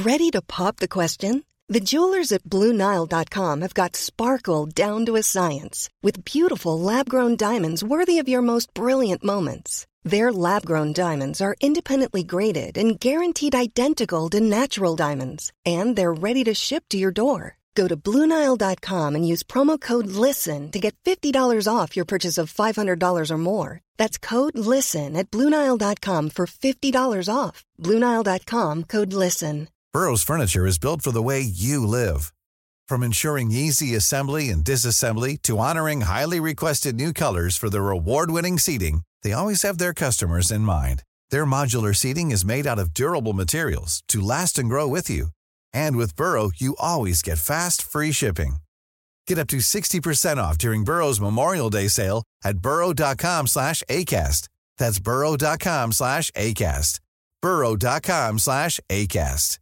Ready to pop the question? The jewelers at BlueNile.com have got sparkle down to a science with beautiful lab-grown diamonds worthy of your most brilliant moments. Their lab-grown diamonds are independently graded and guaranteed identical to natural diamonds, and they're ready to ship to your door. Go to BlueNile.com and use promo code LISTEN to get $50 off your purchase of $500 or more. That's code LISTEN at BlueNile.com for $50 off. BlueNile.com, code LISTEN. Burrow's furniture is built for the way you live. From ensuring easy assembly and disassembly to honoring highly requested new colors for their award-winning seating, they always have their customers in mind. Their modular seating is made out of durable materials to last and grow with you. And with Burrow, you always get fast, free shipping. Get up to 60% off during Burrow's Memorial Day sale at burrow.com/ACAST. That's burrow.com/ACAST. burrow.com/ACAST.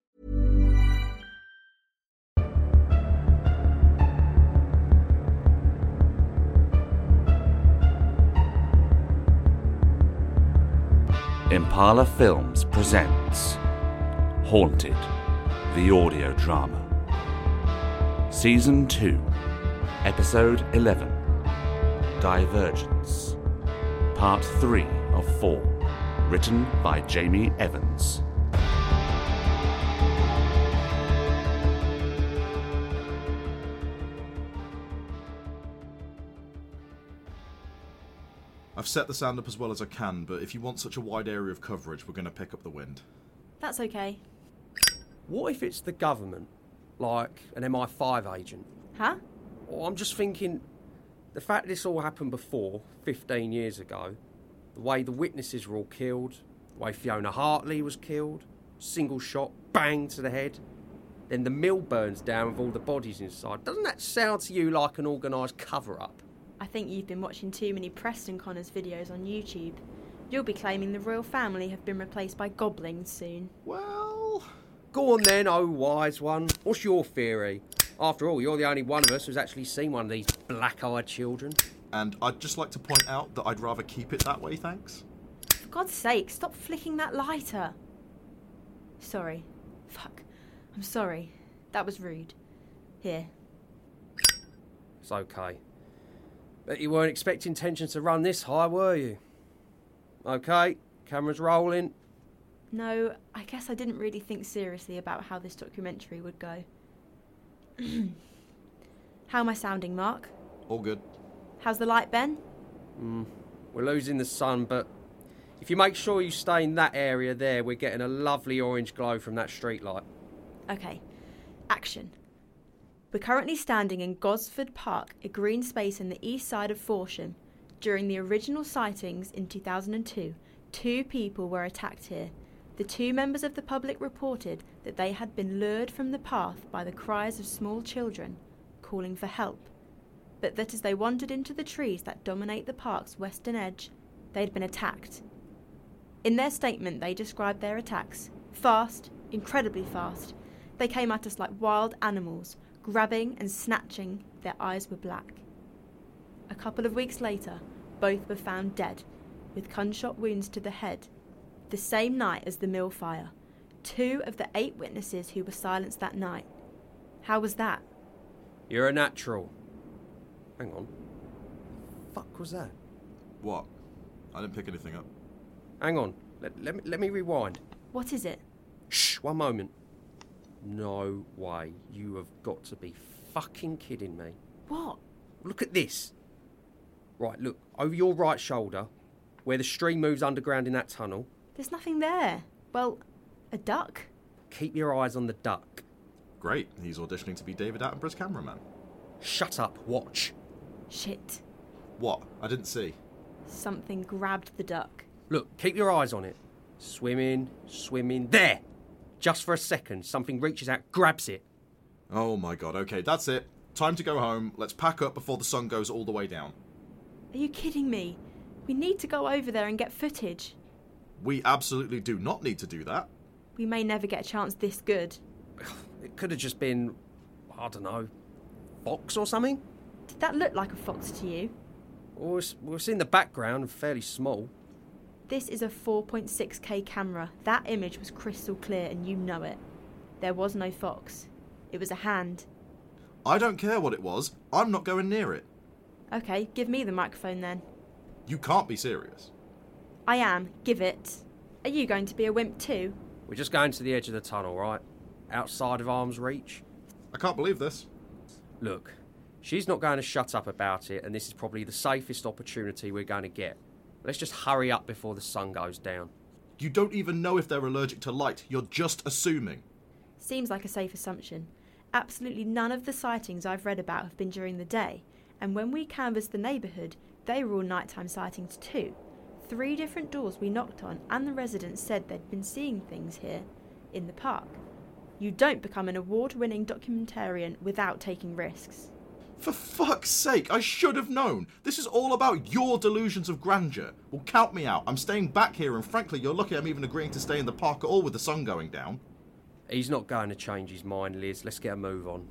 Impala Films presents Haunted, the audio drama. Season 2, Episode 11, Divergence. Part 3 of 4, written by Jamie Evans. I've set the sound up as well as I can, but if you want such a wide area of coverage, we're going to pick up the wind. That's okay. What if it's the government? Like an MI5 agent? Huh? Or I'm just thinking, the fact this all happened before, 15 years ago, the way the witnesses were all killed, the way Fiona Hartley was killed, single shot, bang to the head, then the mill burns down with all the bodies inside. Doesn't that sound to you like an organised cover-up? I think you've been watching too many Preston Connors videos on YouTube. You'll be claiming the royal family have been replaced by goblins soon. Well... Go on then, oh wise one. What's your theory? After all, you're the only one of us who's actually seen one of these black-eyed children. And I'd just like to point out that I'd rather keep it that way, thanks. For God's sake, stop flicking that lighter. Sorry. Fuck. I'm sorry. That was rude. Here. It's okay. Bet you weren't expecting tensions to run this high, were you? Okay, camera's rolling. No, I guess I didn't really think seriously about how this documentary would go. How am I sounding, Mark? All good. How's the light, Ben? We're losing the sun, but if you make sure you stay in that area there, we're getting a lovely orange glow from that street light. Okay. Action. We're currently standing in Gosford Park, a green space in the east side of Forsham. During the original sightings in 2002, 2 people were attacked here. The 2 members of the public reported that they had been lured from the path by the cries of small children, calling for help, but that as they wandered into the trees that dominate the park's western edge, they had been attacked. In their statement, they described their attacks. Fast, incredibly fast. They came at us like wild animals, grabbing and snatching. Their eyes were black. A couple of weeks later, both were found dead, with gunshot wounds to the head. The same night as the mill fire, 2 of the 8 witnesses who were silenced that night. How was that? You're a natural. Hang on. Fuck was that? What? I didn't pick anything up. Hang on. Let me rewind. What is it? Shh, one moment. No way. You have got to be fucking kidding me. What? Look at this. Right, look. Over your right shoulder, where the stream moves underground in that tunnel. There's nothing there. Well, a duck. Keep your eyes on the duck. Great, he's auditioning to be David Attenborough's cameraman. Shut up, watch. Shit. What? I didn't see. Something grabbed the duck. Look, keep your eyes on it. Swimming. There! Just for a second, something reaches out, grabs it. Oh my god, okay, that's it. Time to go home. Let's pack up before the sun goes all the way down. Are you kidding me? We need to go over there and get footage. We absolutely do not need to do that. We may never get a chance this good. It could have just been, I don't know, fox or something? Did that look like a fox to you? Or it's in the background and fairly small. This is a 4.6K camera. That image was crystal clear and you know it. There was no fox. It was a hand. I don't care what it was. I'm not going near it. Okay, give me the microphone then. You can't be serious. I am. Give it. Are you going to be a wimp too? We're just going to the edge of the tunnel, right? Outside of arm's reach. I can't believe this. Look, she's not going to shut up about it, and this is probably the safest opportunity we're going to get. Let's just hurry up before the sun goes down. You don't even know if they're allergic to light. You're just assuming. Seems like a safe assumption. Absolutely none of the sightings I've read about have been during the day, and when we canvassed the neighbourhood, they were all nighttime sightings too. 3 different doors we knocked on, and the residents said they'd been seeing things here in the park. You don't become an award-winning documentarian without taking risks. For fuck's sake, I should have known. This is all about your delusions of grandeur. Well, count me out. I'm staying back here, and frankly, you're lucky I'm even agreeing to stay in the park at all with the sun going down. He's not going to change his mind, Liz. Let's get a move on.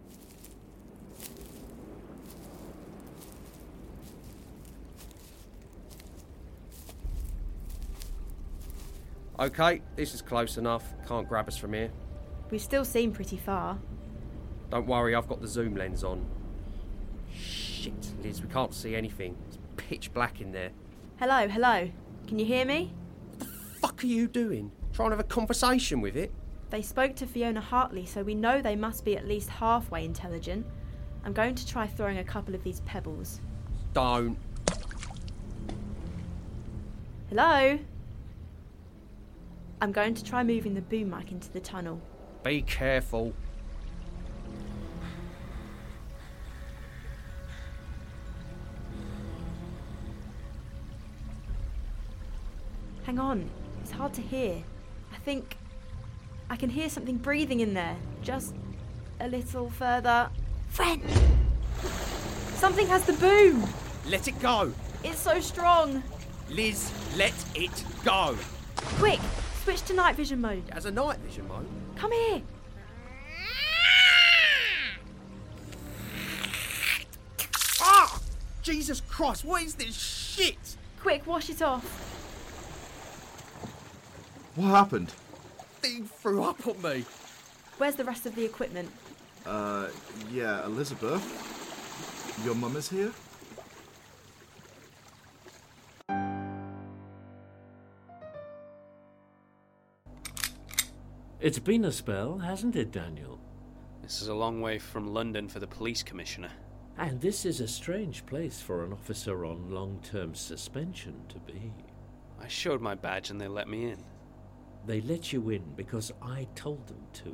Okay, this is close enough. Can't grab us from here. We still seem pretty far. Don't worry, I've got the zoom lens on. Shit, Liz, we can't see anything. It's pitch black in there. Hello, hello. Can you hear me? What the fuck are you doing? Trying to have a conversation with it? They spoke to Fiona Hartley, so we know they must be at least halfway intelligent. I'm going to try throwing a couple of these pebbles. Don't. Hello? I'm going to try moving the boom mic into the tunnel. Be careful. Hang on, it's hard to hear. I think I can hear something breathing in there. Just a little further. Friend! Something has the boom! Let it go. It's so strong! Liz, let it go. Quick, switch to night vision mode. It has a night vision mode. Come here! Ah! Jesus Christ, what is this shit? Quick, wash it off. What happened? Thing threw up on me. Where's the rest of the equipment? Yeah, Elizabeth? Your mum is here? It's been a spell, hasn't it, Daniel? This is a long way from London for the police commissioner. And this is a strange place for an officer on long-term suspension to be. I showed my badge and they let me in. They let you in because I told them to.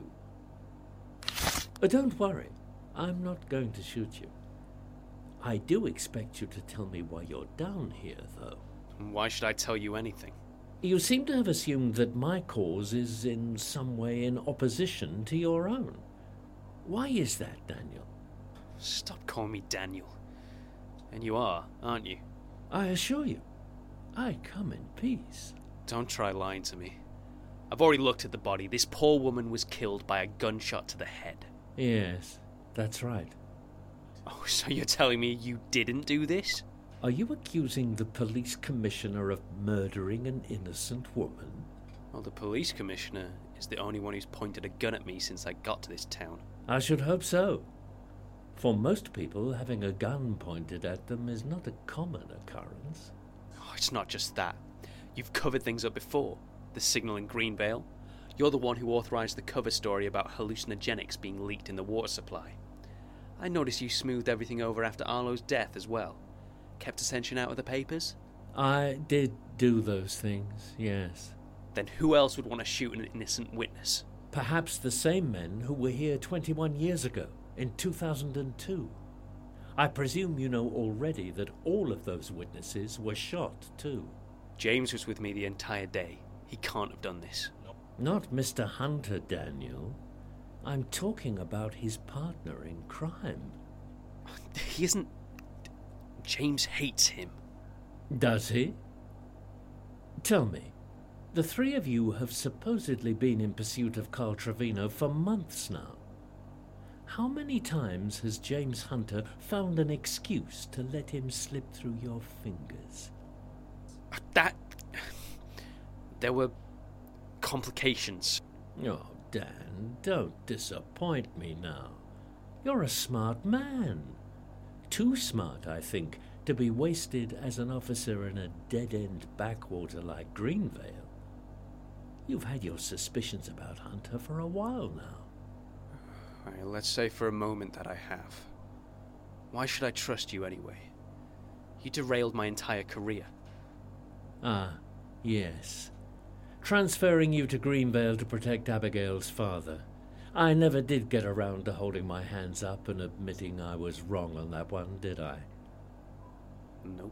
Don't worry, I'm not going to shoot you. I do expect you to tell me why you're down here, though. Why should I tell you anything? You seem to have assumed that my cause is in some way in opposition to your own. Why is that, Daniel? Stop calling me Daniel. And you are, aren't you? I assure you, I come in peace. Don't try lying to me. I've already looked at the body. This poor woman was killed by a gunshot to the head. Yes, that's right. Oh, so you're telling me you didn't do this? Are you accusing the police commissioner of murdering an innocent woman? Well, the police commissioner is the only one who's pointed a gun at me since I got to this town. I should hope so. For most people, having a gun pointed at them is not a common occurrence. Oh, it's not just that. You've covered things up before. The signal in Greenvale. You're the one who authorised the cover story about hallucinogenics being leaked in the water supply. I noticed you smoothed everything over after Arlo's death as well. Kept attention out of the papers? I did do those things, yes. Then who else would want to shoot an innocent witness? Perhaps the same men who were here 21 years ago, in 2002. I presume you know already that all of those witnesses were shot, too. James was with me the entire day. He can't have done this. Not Mr. Hunter, Daniel. I'm talking about his partner in crime. He isn't... James hates him. Does he? Tell me, the 3 of you have supposedly been in pursuit of Carl Trevino for months now. How many times has James Hunter found an excuse to let him slip through your fingers? There were complications. Oh, Dan, don't disappoint me now. You're a smart man. Too smart, I think, to be wasted as an officer in a dead-end backwater like Greenvale. You've had your suspicions about Hunter for a while now. All right, let's say for a moment that I have. Why should I trust you anyway? You derailed my entire career. Ah, yes. Transferring you to Greenvale to protect Abigail's father. I never did get around to holding my hands up and admitting I was wrong on that one, did I? Nope.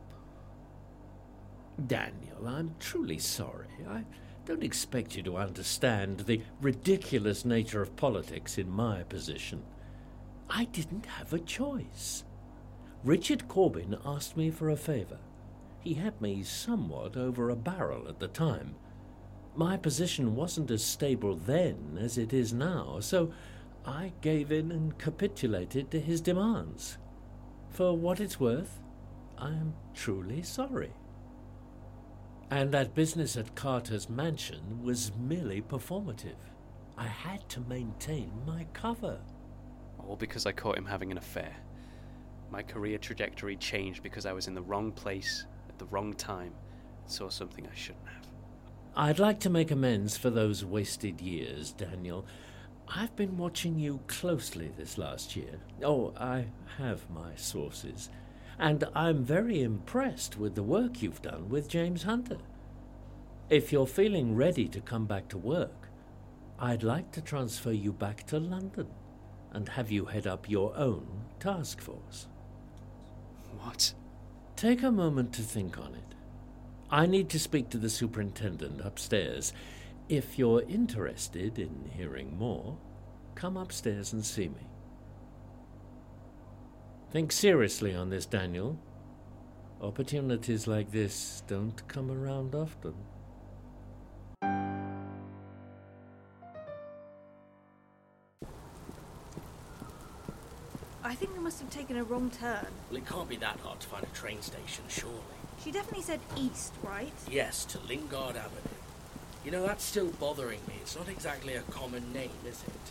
Daniel, I'm truly sorry. I don't expect you to understand the ridiculous nature of politics in my position. I didn't have a choice. Richard Corbin asked me for a favor. He had me somewhat over a barrel at the time. My position wasn't as stable then as it is now, so I gave in and capitulated to his demands. For what it's worth, I am truly sorry. And that business at Carter's mansion was merely performative. I had to maintain my cover. All because I caught him having an affair. My career trajectory changed because I was in the wrong place at the wrong time and saw something I shouldn't have. I'd like to make amends for those wasted years, Daniel. I've been watching you closely this last year. Oh, I have my sources. And I'm very impressed with the work you've done with James Hunter. If you're feeling ready to come back to work, I'd like to transfer you back to London and have you head up your own task force. What? Take a moment to think on it. I need to speak to the superintendent upstairs. If you're interested in hearing more, come upstairs and see me. Think seriously on this, Daniel. Opportunities like this don't come around often. I think we must have taken a wrong turn. Well, it can't be that hard to find a train station, surely. She definitely said east, right? Yes, to Lingard Avenue. You know, that's still bothering me. It's not exactly a common name, is it?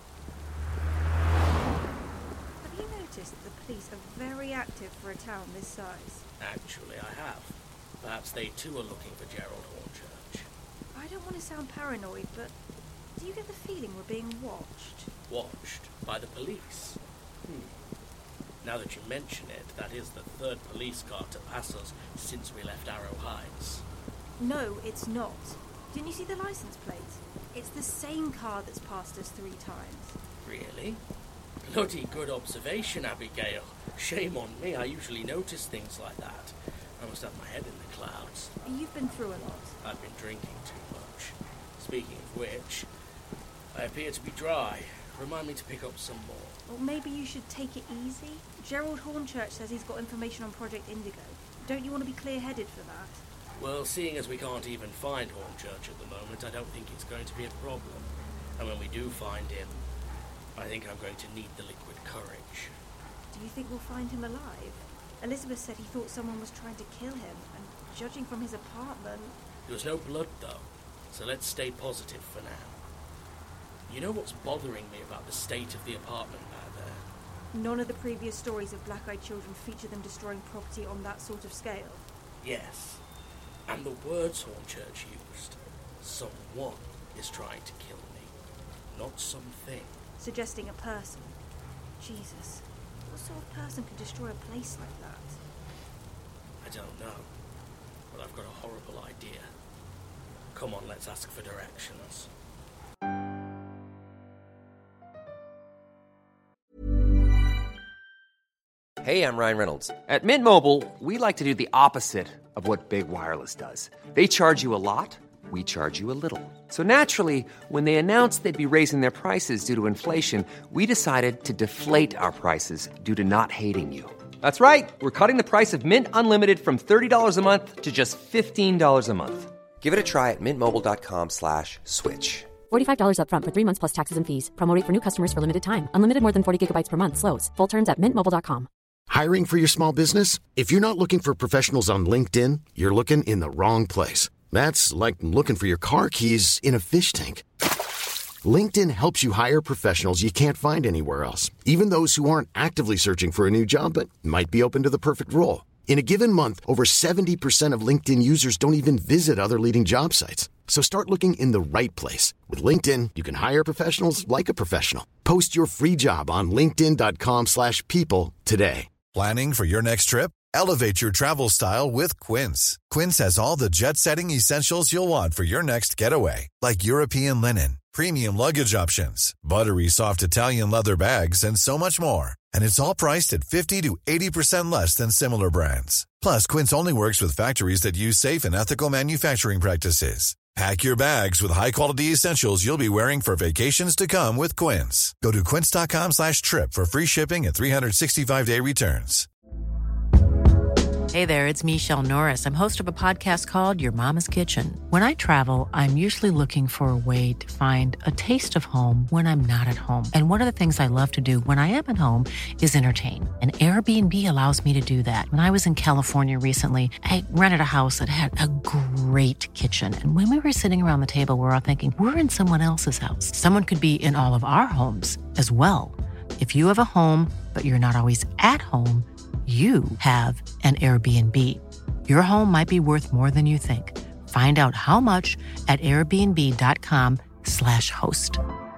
Have you noticed that the police are very active for a town this size? Actually, I have. Perhaps they too are looking for Gerald Hornchurch. I don't want to sound paranoid, but do you get the feeling we're being watched? Watched? By the police? Now that you mention it, that is the third police car to pass us since we left Arrow Heights. No, it's not. Didn't you see the license plate? It's the same car that's passed us 3 times. Really? Bloody good observation, Abigail. Shame on me, I usually notice things like that. I must have my head in the clouds. You've been through a lot. I've been drinking too much. Speaking of which, I appear to be dry. Remind me to pick up some more. Or maybe you should take it easy? Gerald Hornchurch says he's got information on Project Indigo. Don't you want to be clear-headed for that? Well, seeing as we can't even find Hornchurch at the moment, I don't think it's going to be a problem. And when we do find him, I think I'm going to need the liquid courage. Do you think we'll find him alive? Elizabeth said he thought someone was trying to kill him, and judging from his apartment... There was no blood, though, so let's stay positive for now. You know what's bothering me about the state of the apartment back there? None of the previous stories of black-eyed children feature them destroying property on that sort of scale. Yes. And the words Hornchurch used. Someone is trying to kill me, not something. Suggesting a person. Jesus. What sort of person could destroy a place like that? I don't know. But I've got a horrible idea. Come on, let's ask for directions. Hey, I'm Ryan Reynolds. At Mint Mobile, we like to do the opposite of what Big Wireless does. They charge you a lot, we charge you a little. So naturally, when they announced they'd be raising their prices due to inflation, we decided to deflate our prices due to not hating you. That's right. We're cutting the price of Mint Unlimited from $30 a month to just $15 a month. Give it a try at mintmobile.com/switch. $45 up front for 3 months plus taxes and fees. Promo rate for new customers for limited time. Unlimited more than 40 gigabytes per month. Slows full terms at mintmobile.com. Hiring for your small business? If you're not looking for professionals on LinkedIn, you're looking in the wrong place. That's like looking for your car keys in a fish tank. LinkedIn helps you hire professionals you can't find anywhere else, even those who aren't actively searching for a new job but might be open to the perfect role. In a given month, over 70% of LinkedIn users don't even visit other leading job sites. So start looking in the right place. With LinkedIn, you can hire professionals like a professional. Post your free job on linkedin.com/people today. Planning for your next trip? Elevate your travel style with Quince. Quince has all the jet-setting essentials you'll want for your next getaway, like European linen, premium luggage options, buttery soft Italian leather bags, and so much more. And it's all priced at 50 to 80% less than similar brands. Plus, Quince only works with factories that use safe and ethical manufacturing practices. Pack your bags with high-quality essentials you'll be wearing for vacations to come with Quince. Go to quince.com/trip for free shipping and 365-day returns. Hey there, it's Michelle Norris. I'm host of a podcast called Your Mama's Kitchen. When I travel, I'm usually looking for a way to find a taste of home when I'm not at home. And one of the things I love to do when I am at home is entertain. And Airbnb allows me to do that. When I was in California recently, I rented a house that had a great kitchen. And when we were sitting around the table, we were all thinking, we're in someone else's house. Someone could be in all of our homes as well. If you have a home, but you're not always at home, you have an Airbnb. Your home might be worth more than you think. Find out how much at airbnb.com/host.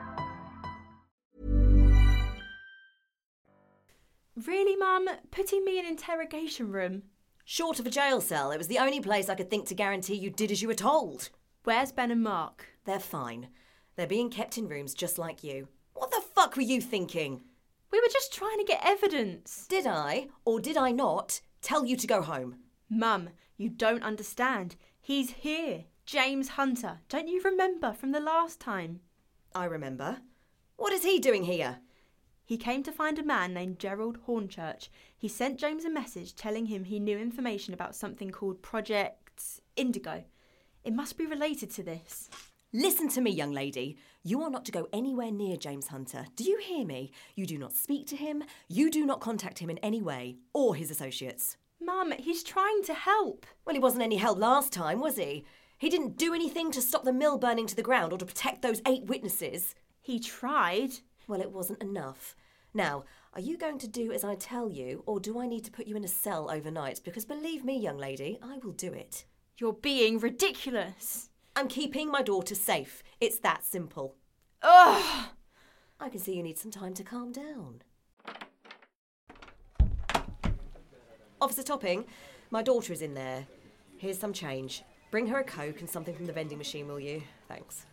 Really, Mum? Putting me in an interrogation room? Short of a jail cell, it was the only place I could think to guarantee you did as you were told. Where's Ben and Mark? They're fine. They're being kept in rooms just like you. What the fuck were you thinking? We were just trying to get evidence. Did I, or did I not, tell you to go home? Mum, you don't understand. He's here. James Hunter. Don't you remember from the last time? I remember. What is he doing here? He came to find a man named Gerald Hornchurch. He sent James a message telling him he knew information about something called Project Indigo. It must be related to this. Listen to me, young lady. You are not to go anywhere near James Hunter. Do you hear me? You do not speak to him. You do not contact him in any way, or his associates. Mum, he's trying to help. Well, he wasn't any help last time, was he? He didn't do anything to stop the mill burning to the ground or to protect those 8 witnesses. He tried. Well, it wasn't enough. Now, are you going to do as I tell you, or do I need to put you in a cell overnight? Because believe me, young lady, I will do it. You're being ridiculous. I'm keeping my daughter safe. It's that simple. Ugh! I can see you need some time to calm down. Officer Topping, my daughter is in there. Here's some change. Bring her a Coke and something from the vending machine, will you? Thanks.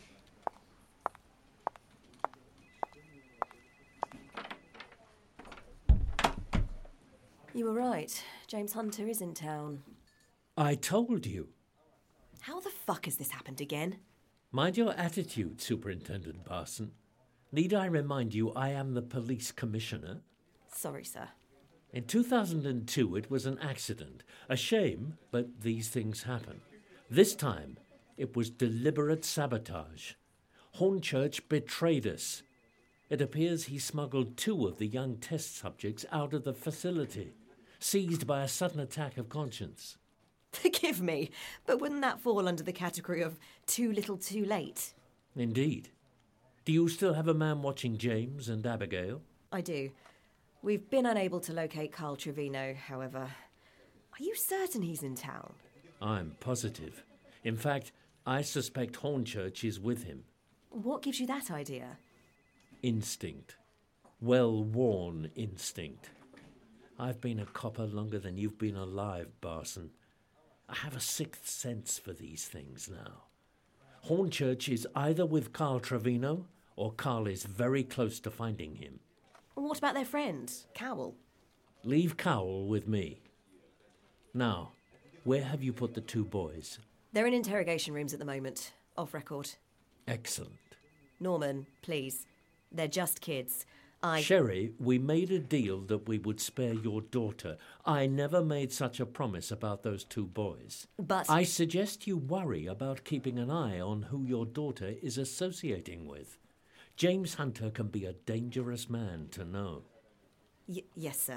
You were right. James Hunter is in town. I told you. How the fuck has this happened again? Mind your attitude, Superintendent Barson. Need I remind you I am the police commissioner? Sorry, sir. In 2002, it was an accident. A shame, but these things happen. This time, it was deliberate sabotage. Hornchurch betrayed us. It appears he smuggled 2 of the young test subjects out of the facility, seized by a sudden attack of conscience. Forgive me, but wouldn't that fall under the category of too little too late? Indeed. Do you still have a man watching James and Abigail? I do. We've been unable to locate Carl Trevino, however. Are you certain he's in town? I'm positive. In fact, I suspect Hornchurch is with him. What gives you that idea? Instinct. Well-worn instinct. I've been a copper longer than you've been alive, Barson. I have a 6th sense for these things now. Hornchurch is either with Carl Trevino, or Carl is very close to finding him. What about their friend, Cowell? Leave Cowell with me. Now, where have you put the 2 boys? They're in interrogation rooms at the moment, off record. Excellent. Norman, please. They're just kids. Sherry, we made a deal that we would spare your daughter. I never made such a promise about those 2 boys. But I suggest you worry about keeping an eye on who your daughter is associating with. James Hunter can be a dangerous man to know. Yes, sir.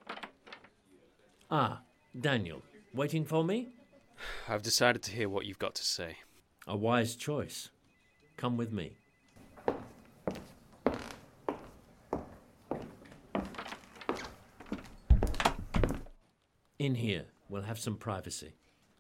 Ah, Daniel, waiting for me? I've decided to hear what you've got to say. A wise choice. Come with me. In here. We'll have some privacy.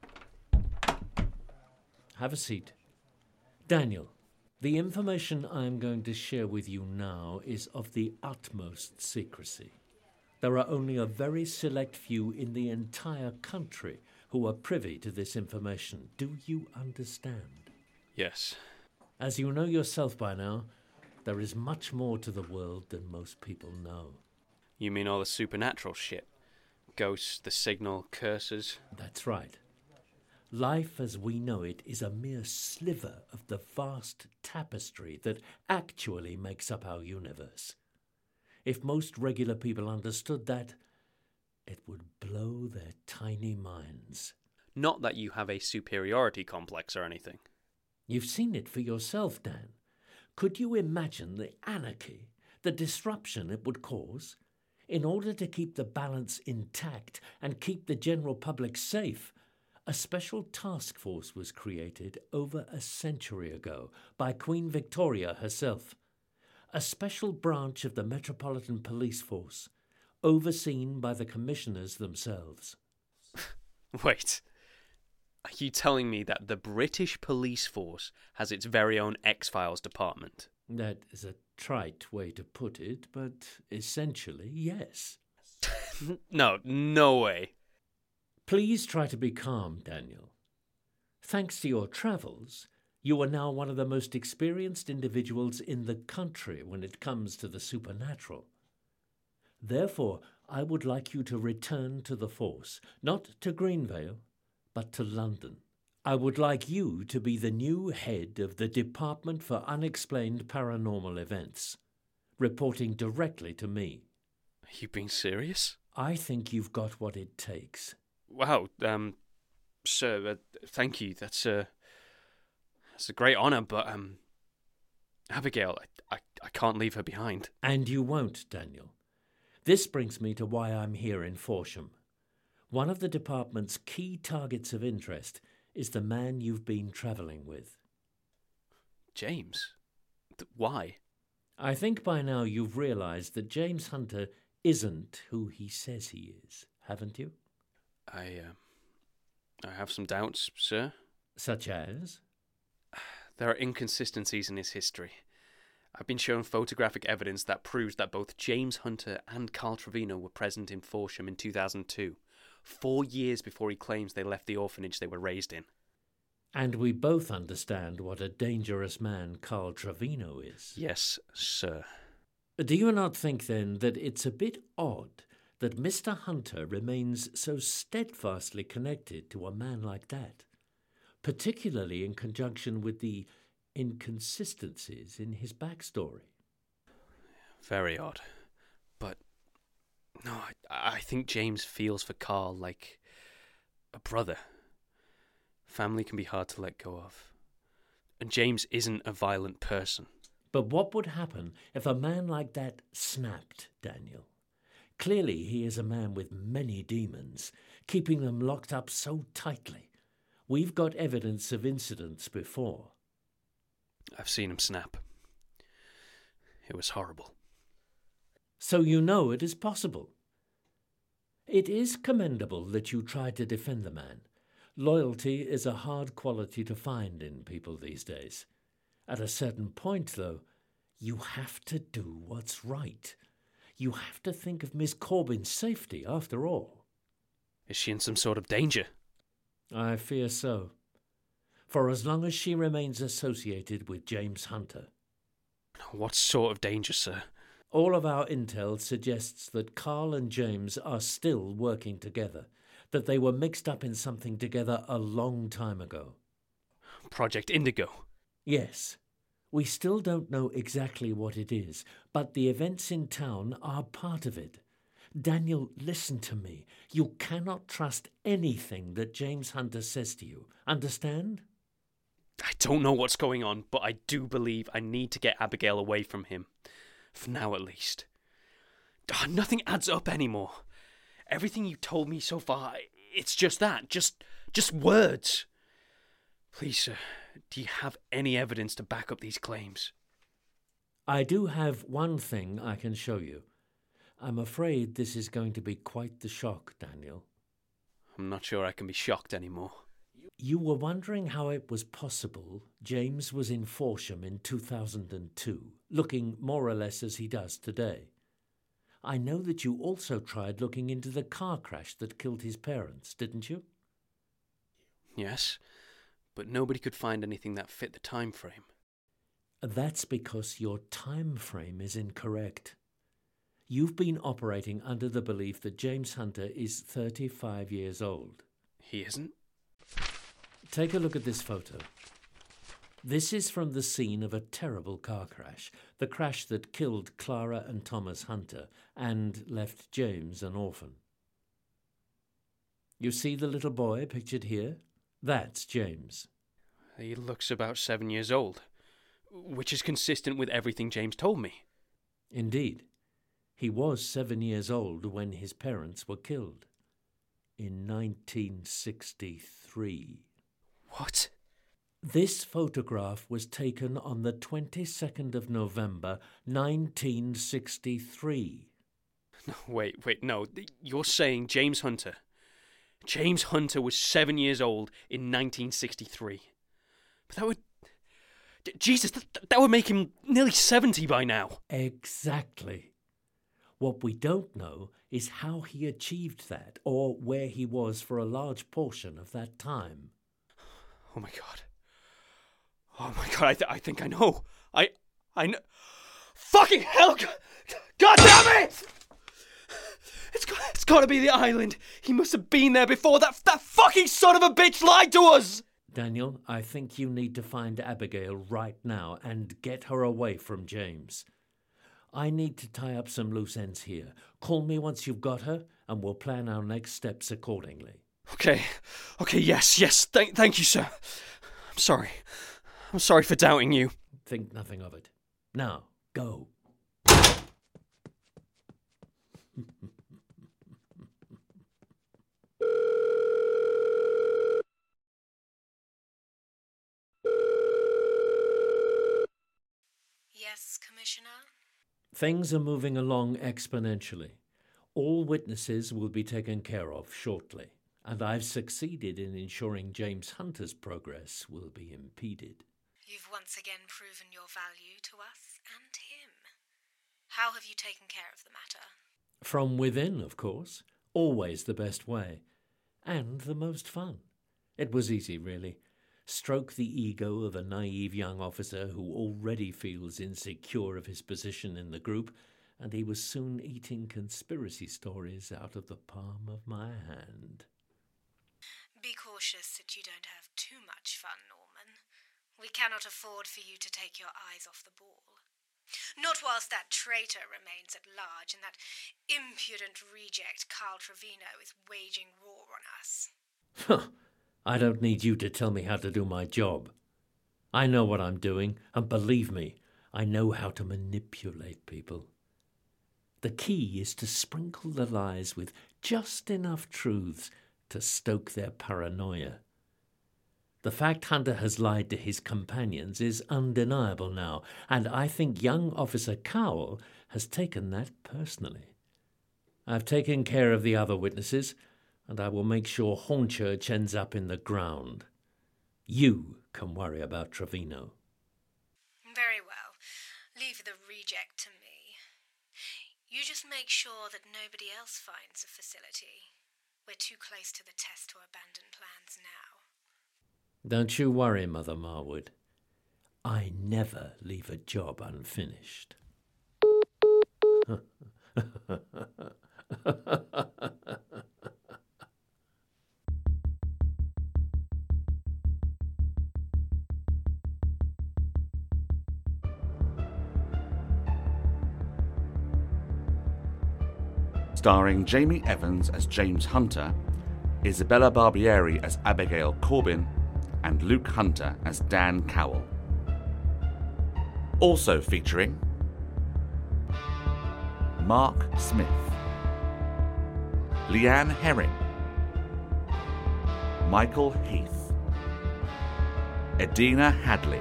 Have a seat. Daniel, the information I'm going to share with you now is of the utmost secrecy. There are only a very select few in the entire country who are privy to this information. Do you understand? Yes. As you know yourself by now, there is much more to the world than most people know. You mean all the supernatural shit? Ghosts, the signal, curses? That's right. Life as we know it is a mere sliver of the vast tapestry that actually makes up our universe. If most regular people understood that, it would blow their tiny minds. Not that you have a superiority complex or anything. You've seen it for yourself, Dan. Could you imagine the anarchy, the disruption it would cause? In order to keep the balance intact and keep the general public safe, a special task force was created over a century ago by Queen Victoria herself. A special branch of the Metropolitan Police Force, overseen by the commissioners themselves. Wait, are you telling me that the British police force has its very own X-Files department? That is a trite way to put it, but essentially, yes. No way. Please try to be calm, Daniel. Thanks to your travels, you are now one of the most experienced individuals in the country when it comes to the supernatural. Therefore, I would like you to return to the force, not to Greenvale, but to London. I would like you to be the new head of the Department for Unexplained Paranormal Events, reporting directly to me. Are you being serious? I think you've got what it takes. Wow, sir, thank you. That's a great honour, but, Abigail, I can't leave her behind. And you won't, Daniel. This brings me to why I'm here in Forsham. One of the department's key targets of interest is the man you've been travelling with. James? Why? I think by now you've realised that James Hunter isn't who he says he is, haven't you? I have some doubts, sir. Such as? There are inconsistencies in his history. I've been shown photographic evidence that proves that both James Hunter and Carl Trevino were present in Forsham in 2002, 4 years before he claims they left the orphanage they were raised in. And we both understand what a dangerous man Carl Trevino is. Yes, sir. Do you not think, then, that it's a bit odd that Mr. Hunter remains so steadfastly connected to a man like that, particularly in conjunction with the inconsistencies in his backstory? Very odd. But, no, I think James feels for Carl like a brother. Family can be hard to let go of. And James isn't a violent person. But what would happen if a man like that snapped, Daniel? Clearly he is a man with many demons, keeping them locked up so tightly. We've got evidence of incidents before. I've seen him snap. It was horrible. So you know it is possible. It is commendable that you tried to defend the man. Loyalty is a hard quality to find in people these days. At a certain point, though, you have to do what's right. You have to think of Miss Corbin's safety, after all. Is she in some sort of danger? I fear so. For as long as she remains associated with James Hunter. What sort of danger, sir? All of our intel suggests that Carl and James are still working together, that they were mixed up in something together a long time ago. Project Indigo? Yes. We still don't know exactly what it is, but the events in town are part of it. Daniel, listen to me. You cannot trust anything that James Hunter says to you. Understand? I don't know what's going on, but I do believe I need to get Abigail away from him. For now, at least. Nothing adds up anymore. Everything you told me so far, it's just that. Just words. Please, sir, do you have any evidence to back up these claims? I do have one thing I can show you. I'm afraid this is going to be quite the shock, Daniel. I'm not sure I can be shocked anymore. You were wondering how it was possible James was in Forsham in 2002, looking more or less as he does today. I know that you also tried looking into the car crash that killed his parents, didn't you? Yes, but nobody could find anything that fit the time frame. That's because your time frame is incorrect. You've been operating under the belief that James Hunter is 35 years old. He isn't? Take a look at this photo. This is from the scene of a terrible car crash, the crash that killed Clara and Thomas Hunter and left James an orphan. You see the little boy pictured here? That's James. He looks about 7 years old, which is consistent with everything James told me. Indeed. He was 7 years old when his parents were killed. In 1963. What? This photograph was taken on the 22nd of November, 1963. No, wait, no. You're saying James Hunter was 7 years old in 1963. But that would... Jesus, that would make him nearly 70 by now. Exactly. What we don't know is how he achieved that, or where he was for a large portion of that time. Oh my God. I think I know. I know. Fucking hell! God damn it! It's got to be the island. He must have been there before. That fucking son of a bitch lied to us! Daniel, I think you need to find Abigail right now and get her away from James. I need to tie up some loose ends here. Call me once you've got her, and we'll plan our next steps accordingly. Okay, yes. Thank you, sir. I'm sorry for doubting you. Think nothing of it. Now, go. Yes, Commissioner? Things are moving along exponentially. All witnesses will be taken care of shortly, and I've succeeded in ensuring James Hunter's progress will be impeded. You've once again proven your value to us and him. How have you taken care of the matter? From within, of course. Always the best way. And the most fun. It was easy, really. Stroke the ego of a naive young officer who already feels insecure of his position in the group, and he was soon eating conspiracy stories out of the palm of my hand. Be cautious that you don't have too much fun, Norman. We cannot afford for you to take your eyes off the ball. Not whilst that traitor remains at large and that impudent reject Carl Trevino is waging war on us. I don't need you to tell me how to do my job. I know what I'm doing, and believe me, I know how to manipulate people. The key is to sprinkle the lies with just enough truths to stoke their paranoia. The fact Hunter has lied to his companions is undeniable now, and I think young Officer Cowell has taken that personally. I've taken care of the other witnesses, and I will make sure Hornchurch ends up in the ground. You can worry about Trevino. Very well. Leave the reject to me. You just make sure that nobody else finds the facility. We're too close to the test to abandon plans now. Don't you worry, Mother Marwood. I never leave a job unfinished. Starring Jamie Evans as James Hunter, Isabella Barbieri as Abigail Corbin, and Luke Hunter as Dan Cowell. Also featuring Mark Smith, Leanne Herring, Michael Heath, Edina Hadley,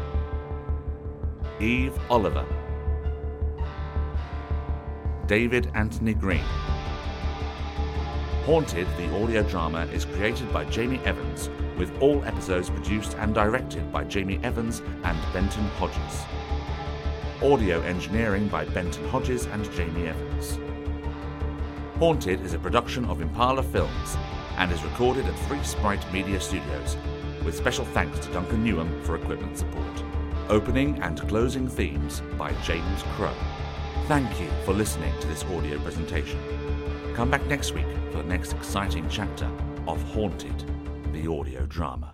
Eve Oliver, David Anthony Green, Haunted, the audio drama, is created by Jamie Evans, with all episodes produced and directed by Jamie Evans and Benton Hodges. Audio engineering by Benton Hodges and Jamie Evans. Haunted is a production of Impala Films and is recorded at Free Sprite Media Studios, with special thanks to Duncan Newham for equipment support. Opening and closing themes by James Crow. Thank you for listening to this audio presentation. Come back next week for the next exciting chapter of Haunted, the audio drama.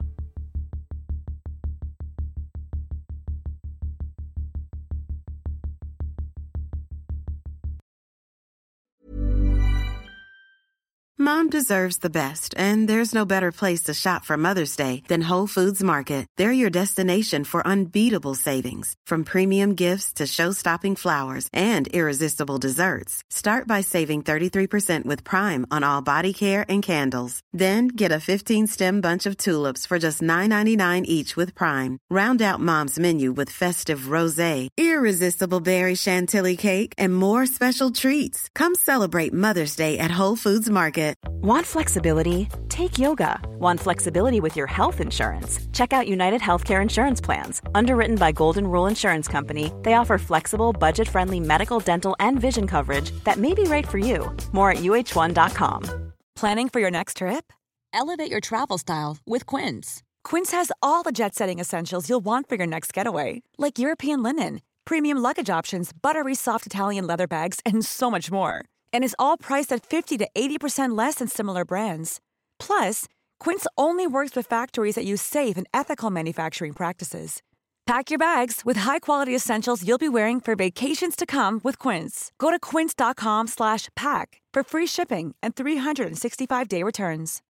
Mom deserves the best, and there's no better place to shop for Mother's Day than Whole Foods Market. They're your destination for unbeatable savings, from premium gifts to show-stopping flowers and irresistible desserts. Start by saving 33% with Prime on all body care and candles. Then get a 15-stem bunch of tulips for just $9.99 each with Prime. Round out Mom's menu with festive rosé, irresistible berry chantilly cake, and more special treats. Come celebrate Mother's Day at Whole Foods Market. Want flexibility? Take yoga. Want flexibility with your health insurance? Check out United Healthcare Insurance Plans. Underwritten by Golden Rule Insurance Company, they offer flexible, budget-friendly medical, dental, and vision coverage that may be right for you. More at uh1.com. Planning for your next trip? Elevate your travel style with Quince. Quince has all the jet-setting essentials you'll want for your next getaway, like European linen, premium luggage options, buttery soft Italian leather bags, and so much more. And is all priced at 50 to 80% less than similar brands. Plus, Quince only works with factories that use safe and ethical manufacturing practices. Pack your bags with high-quality essentials you'll be wearing for vacations to come with Quince. Go to quince.com/pack for free shipping and 365-day returns.